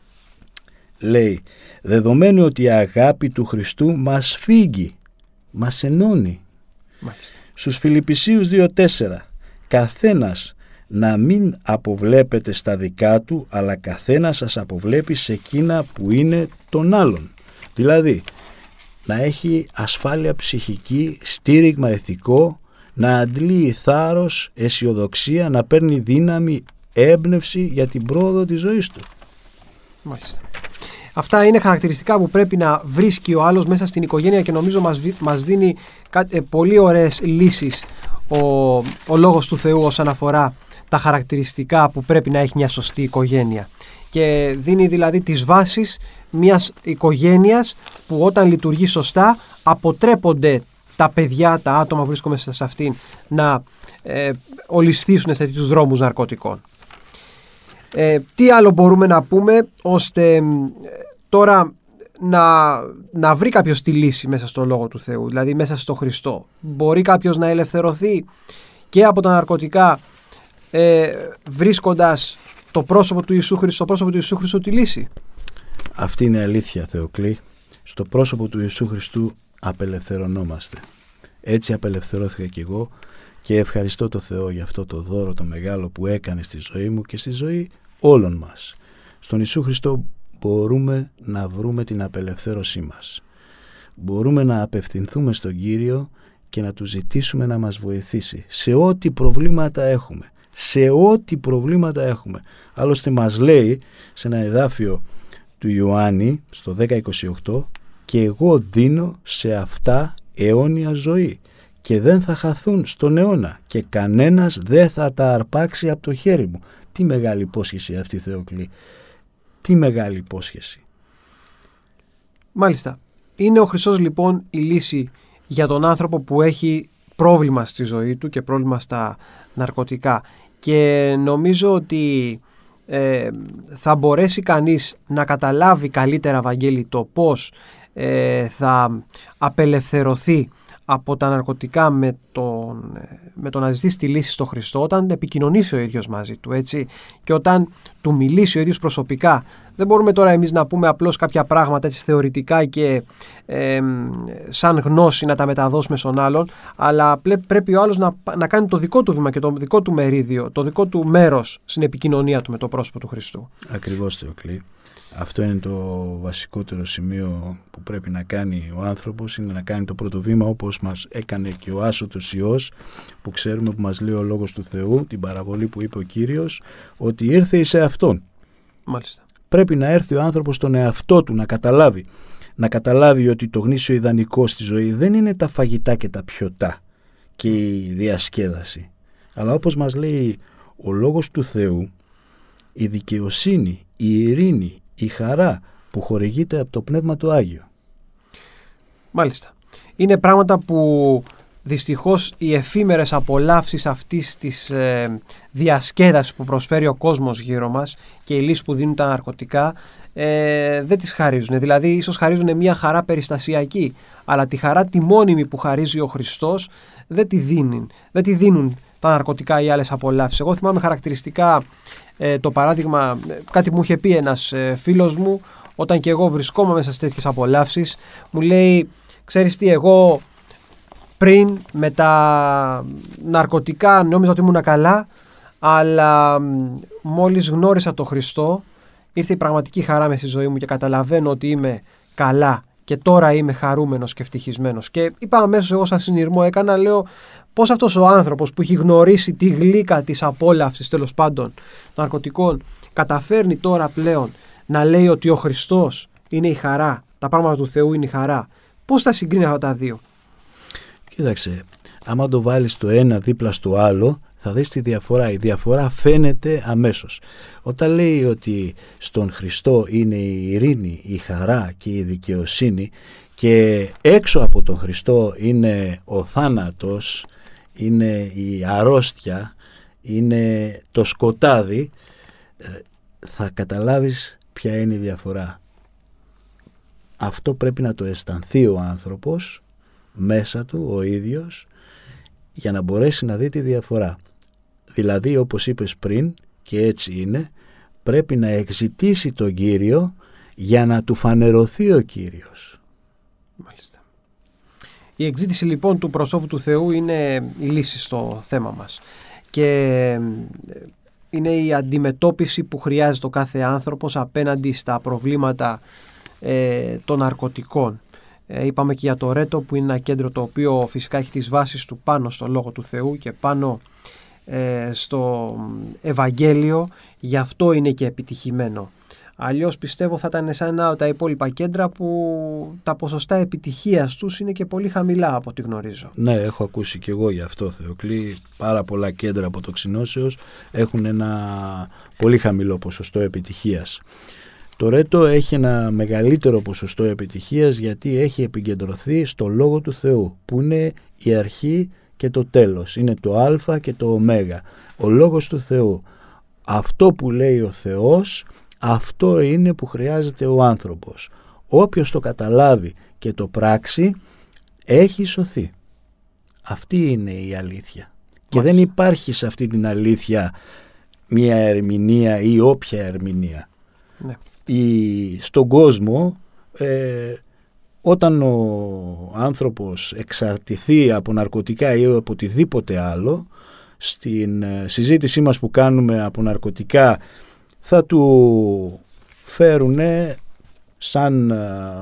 λέει, δεδομένου ότι η αγάπη του Χριστού μας φύγει, μας ενώνει. Μάλιστα. Στους Φιλιππισίους 2:4 καθένας να μην αποβλέπετε στα δικά του, αλλά καθένας σας αποβλέπει σε εκείνα που είναι των άλλων. Δηλαδή να έχει ασφάλεια ψυχική, στήριγμα ηθικό, να αντλεί θάρρος, αισιοδοξία, να παίρνει δύναμη, έμπνευση για την πρόοδο της ζωής του. Μάλιστα. Αυτά είναι χαρακτηριστικά που πρέπει να βρίσκει ο άλλος μέσα στην οικογένεια και νομίζω μας δίνει πολύ ωραίες λύσεις ο Λόγος του Θεού όσον αφορά τα χαρακτηριστικά που πρέπει να έχει μια σωστή οικογένεια. Και δίνει δηλαδή τις βάσεις μιας οικογένειας που όταν λειτουργεί σωστά αποτρέπονται τα παιδιά, τα άτομα που βρίσκονται μέσα σε αυτήν να ολισθήσουν σε τέτοιους δρόμους ναρκωτικών. Τι άλλο μπορούμε να πούμε ώστε τώρα να βρει κάποιος τη λύση μέσα στο Λόγο του Θεού, δηλαδή μέσα στο Χριστό? Μπορεί κάποιος να ελευθερωθεί και από τα ναρκωτικά, βρίσκοντας το πρόσωπο του Ιησού Χριστού τη λύση. Αυτή είναι αλήθεια, Θεοκλή. Στο πρόσωπο του Ιησού Χριστού απελευθερωνόμαστε. Έτσι απελευθερώθηκα κι εγώ και ευχαριστώ το Θεό για αυτό το δώρο το μεγάλο που έκανε στη ζωή μου και στη ζωή όλων μας. Στον Ιησού Χριστό μπορούμε να βρούμε την απελευθέρωσή μας. Μπορούμε να απευθυνθούμε στον Κύριο και να Του ζητήσουμε να μας βοηθήσει σε ό,τι προβλήματα έχουμε. Σε ό,τι προβλήματα έχουμε. Άλλωστε μας λέει σε ένα εδάφιο του Ιωάννη στο 10:28, και εγώ δίνω σε αυτά αιώνια ζωή και δεν θα χαθούν στον αιώνα και κανένας δεν θα τα αρπάξει από το χέρι μου. Τι μεγάλη υπόσχεση αυτή, Θεοκλή. Τι μεγάλη υπόσχεση. Μάλιστα. Είναι ο Χριστός λοιπόν η λύση για τον άνθρωπο που έχει πρόβλημα στη ζωή του και πρόβλημα στα ναρκωτικά. Και νομίζω ότι θα μπορέσει κανείς να καταλάβει καλύτερα, Βαγγέλη, το πώς θα απελευθερωθεί από τα ναρκωτικά με το να ζητήσει τη λύση στο Χριστό όταν επικοινωνήσει ο ίδιος μαζί του, έτσι, και όταν του μιλήσει ο ίδιος προσωπικά. Δεν μπορούμε τώρα εμείς να πούμε απλώς κάποια πράγματα έτσι θεωρητικά και σαν γνώση να τα μεταδώσουμε στον άλλον, αλλά πρέπει ο άλλος να κάνει το δικό του βήμα και το δικό του μερίδιο, το δικό του μέρος στην επικοινωνία του με το πρόσωπο του Χριστού. Ακριβώς, Θεοκλή. Αυτό είναι το βασικότερο σημείο που πρέπει να κάνει ο άνθρωπος, είναι να κάνει το πρώτο βήμα όπως μας έκανε και ο άσωτος Υιός, που ξέρουμε, που μας λέει ο Λόγος του Θεού, την παραβολή που είπε ο Κύριος, ότι ήρθε εις εαυτόν. Μάλιστα. Πρέπει να έρθει ο άνθρωπος στον εαυτό του, να καταλάβει ότι το γνήσιο ιδανικό στη ζωή δεν είναι τα φαγητά και τα πιωτά και η διασκέδαση, αλλά όπως μας λέει ο Λόγος του Θεού, η δικαιοσύνη, η ειρήνη, η χαρά που χορηγείται από το Πνεύμα του Άγιο. Μάλιστα. Είναι πράγματα που δυστυχώς οι εφήμερες απολαύσεις αυτής της διασκέδασης που προσφέρει ο κόσμος γύρω μας και οι λύσεις που δίνουν τα ναρκωτικά δεν τις χαρίζουν. Δηλαδή ίσως χαρίζουν μια χαρά περιστασιακή, αλλά τη χαρά τη μόνιμη που χαρίζει ο Χριστός δεν τη δίνουν τα ναρκωτικά ή άλλες απολαύσεις. Εγώ θυμάμαι χαρακτηριστικά το παράδειγμα, κάτι που μου είχε πει ένας φίλος μου όταν και εγώ βρισκόμαι μέσα σε τέτοιες απολαύσεις. Μου λέει, ξέρεις τι, εγώ πριν με τα ναρκωτικά νόμιζα ότι ήμουν καλά, αλλά μόλις γνώρισα τον Χριστό ήρθε η πραγματική χαρά μες στη ζωή μου και καταλαβαίνω ότι είμαι καλά και τώρα είμαι χαρούμενος και ευτυχισμένος. Και είπα αμέσως, εγώ σαν συνειρμό έκανα, λέω, πώς αυτός ο άνθρωπος που έχει γνωρίσει τη γλύκα της απόλαυσης, τέλος πάντων, ναρκωτικών, καταφέρνει τώρα πλέον να λέει ότι ο Χριστός είναι η χαρά, τα πράγματα του Θεού είναι η χαρά. Πώς θα συγκρίνει αυτά τα δύο? Κοίταξε, άμα το βάλεις το ένα δίπλα στο άλλο, θα δεις τη διαφορά. Η διαφορά φαίνεται αμέσως. Όταν λέει ότι στον Χριστό είναι η ειρήνη, η χαρά και η δικαιοσύνη και έξω από τον Χριστό είναι ο θάνατος, είναι η αρρώστια, είναι το σκοτάδι, θα καταλάβεις ποια είναι η διαφορά. Αυτό πρέπει να το αισθανθεί ο άνθρωπος μέσα του ο ίδιος για να μπορέσει να δει τη διαφορά. Δηλαδή, όπως είπες πριν, και έτσι είναι, πρέπει να εξητήσει τον Κύριο για να του φανερωθεί ο Κύριος. Μάλιστα. Η εξήτηση λοιπόν του προσώπου του Θεού είναι η λύση στο θέμα μας και είναι η αντιμετώπιση που χρειάζεται ο κάθε άνθρωπος απέναντι στα προβλήματα των ναρκωτικών. Είπαμε και για το Ρέτο, που είναι ένα κέντρο το οποίο φυσικά έχει τις βάσεις του πάνω στο Λόγο του Θεού και πάνω στο Ευαγγέλιο, γι' αυτό είναι και επιτυχημένο. Αλλιώς πιστεύω θα ήταν σαν τα υπόλοιπα κέντρα που τα ποσοστά επιτυχίας τους είναι και πολύ χαμηλά από ό,τι γνωρίζω. Ναι, έχω ακούσει και εγώ γι' αυτό, Θεοκλή. Πάρα πολλά κέντρα αποτοξινώσεως έχουν ένα πολύ χαμηλό ποσοστό επιτυχίας. Το Ρέτο έχει ένα μεγαλύτερο ποσοστό επιτυχίας γιατί έχει επικεντρωθεί στο Λόγο του Θεού, που είναι η αρχή και το τέλος, είναι το Α και το Ω. Ο Λόγος του Θεού, αυτό που λέει ο Θεός, αυτό είναι που χρειάζεται ο άνθρωπος. Όποιος το καταλάβει και το πράξει, έχει σωθεί. Αυτή είναι η αλήθεια. Και δεν υπάρχει σε αυτή την αλήθεια μία ερμηνεία ή όποια ερμηνεία. Ναι. Στον κόσμο, όταν ο άνθρωπος εξαρτηθεί από ναρκωτικά ή από οτιδήποτε άλλο, στην συζήτησή μας που κάνουμε από ναρκωτικά θα του φέρουν σαν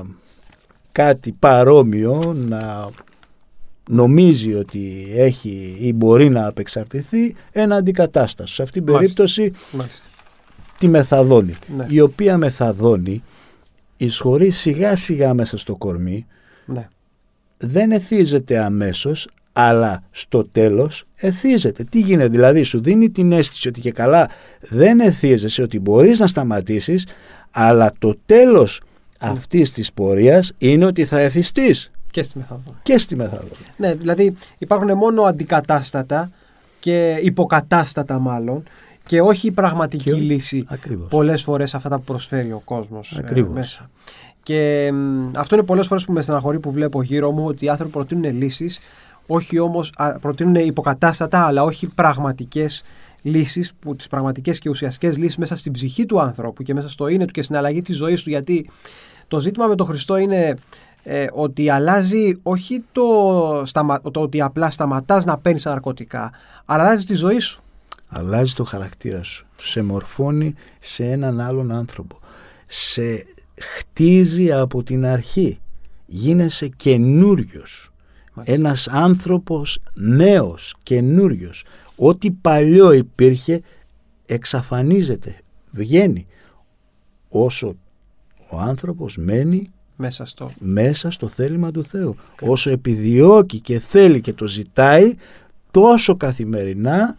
κάτι παρόμοιο, να νομίζει ότι έχει ή μπορεί να απεξαρτηθεί ένα αντικατάστατο. Σε αυτήν την περίπτωση τη μεθαδόνη, ναι. η οποία μεθαδόνη εισχωρεί σιγά σιγά μέσα στο κορμί, ναι. δεν εθίζεται αμέσως, αλλά στο τέλος εθίζεται. Τι γίνεται, δηλαδή σου δίνει την αίσθηση ότι και καλά δεν εθίζεσαι, ότι μπορείς να σταματήσεις, αλλά το τέλος αυτής της πορείας είναι ότι θα εθιστείς. Και στη μεθαδόνη. Ναι, δηλαδή υπάρχουν μόνο αντικατάστατα και υποκατάστατα μάλλον, και όχι η πραγματική λύση. Ακριβώς. Πολλές φορές αυτά τα που προσφέρει ο κόσμος μέσα. Και αυτό είναι πολλές φορές που με στεναχωρεί που βλέπω γύρω μου, ότι οι άνθρωποι προτείνουν λύσεις, όχι όμως, προτείνουν υποκατάστατα, αλλά όχι πραγματικές λύσεις, που τις πραγματικές και ουσιαστικές λύσεις μέσα στην ψυχή του ανθρώπου και μέσα στο είναι του και στην αλλαγή της ζωής του. Γιατί το ζήτημα με τον Χριστό είναι ότι αλλάζει όχι το ότι απλά σταματάς να παίρνεις ναρκωτικά, αλλά αλλάζει τη ζωή σου. Αλλάζει το χαρακτήρα σου. Σε μορφώνει σε έναν άλλον άνθρωπο. Σε χτίζει από την αρχή. Γίνεσαι καινούριος. Ένας άνθρωπος νέος, καινούριος. Ό,τι παλιό υπήρχε εξαφανίζεται, βγαίνει. Όσο ο άνθρωπος μένει μέσα στο θέλημα του Θεού. Όσο επιδιώκει και θέλει και το ζητάει, τόσο καθημερινά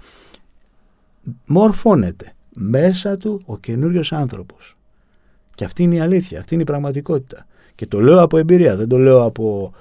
μορφώνεται μέσα του ο καινούριος άνθρωπος. Και αυτή είναι η αλήθεια, αυτή είναι η πραγματικότητα. Και το λέω από εμπειρία, δεν το λέω από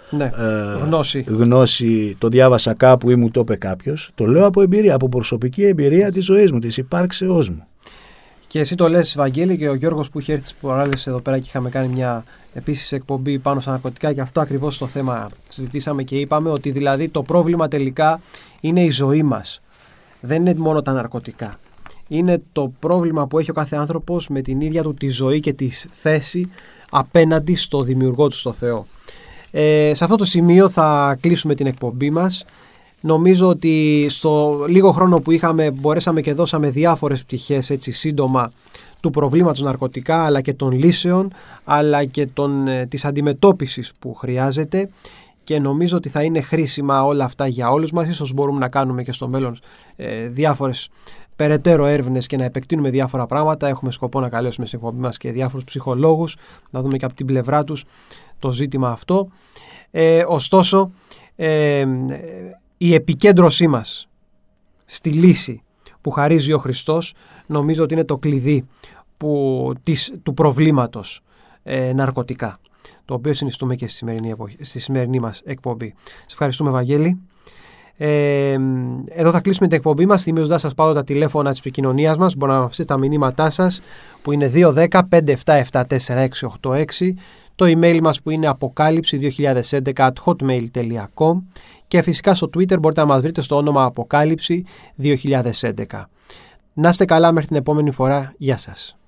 γνώση, το διάβασα κάπου ή μου το είπε κάποιος. Το λέω από εμπειρία, από προσωπική εμπειρία της ζωής μου, της υπάρξεώς μου. Και εσύ το λες, Βαγγέλη, και ο Γιώργος που είχε έρθει τις προάλλες εδώ πέρα και είχαμε κάνει μια επίσης εκπομπή πάνω στα ναρκωτικά, και αυτό ακριβώς το θέμα συζητήσαμε και είπαμε ότι δηλαδή το πρόβλημα τελικά είναι η ζωή μας. Δεν είναι μόνο τα ναρκωτικά. Είναι το πρόβλημα που έχει ο κάθε άνθρωπος με την ίδια του τη ζωή και τη θέση απέναντι στο δημιουργό του, στο Θεό. Σε αυτό το σημείο θα κλείσουμε την εκπομπή μας. Νομίζω ότι στο λίγο χρόνο που είχαμε μπορέσαμε και δώσαμε διάφορες πτυχές έτσι σύντομα του προβλήματος ναρκωτικά, αλλά και των λύσεων, αλλά και της αντιμετώπισης που χρειάζεται, και νομίζω ότι θα είναι χρήσιμα όλα αυτά για όλους μας. Ίσως μπορούμε να κάνουμε και στο μέλλον διάφορες περαιτέρω έρευνες και να επεκτείνουμε διάφορα πράγματα. Έχουμε σκοπό να καλέσουμε στην εκπομπή μας και διάφορους ψυχολόγους, να δούμε και από την πλευρά τους το ζήτημα αυτό. Ωστόσο, η επικέντρωσή μας στη λύση που χαρίζει ο Χριστός νομίζω ότι είναι το κλειδί του προβλήματος ναρκωτικά, το οποίο συνιστούμε και στη σημερινή μας εκπομπή. Σας ευχαριστούμε, Βαγγέλη. Εδώ θα κλείσουμε την εκπομπή μας, θυμίζοντας σας πάντα τα τηλέφωνα της επικοινωνίας μας. Μπορείτε να αφήσετε τα μηνύματά σας που είναι 210-577-4686, το email μας που είναι αποκάλυψη2011@hotmail.com, και φυσικά στο Twitter μπορείτε να μας βρείτε στο όνομα Αποκάλυψη 2011. Να είστε καλά μέχρι την επόμενη φορά. Γεια σας.